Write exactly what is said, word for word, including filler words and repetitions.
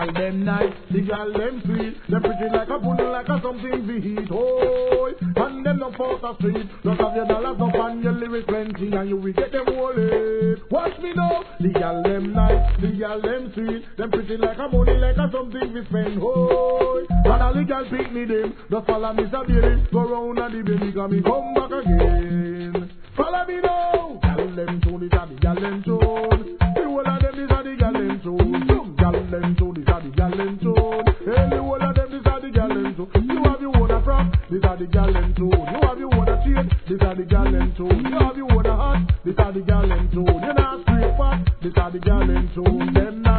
gal them nice, the gal them sweet. Them pretty like a pudding, like a something to eat. Oh, and them no fall the street. Just have your dollars up and your lyrics plenty, and you will get them all it. Watch me now, the gal them nice, the gal them sweet. Them pretty like a money, like a something to spend. Oh, and all the gal pick me them. Just follow me, Sabiri. Go round and the baby, come me come back again. Follow me now. Gal them tune, this a the gal them tune. The whole of them, this a the gal them tune. Some gal them tune, this a the gal them tune. Hey, the whole of them, this a the gal them tune. You have your own a frock, this a the gal them tune. You have your own a chain, this a the gal them tune. You have your own a hat, this a the gal them tune. You not straight fat, this a the gal them tune. Them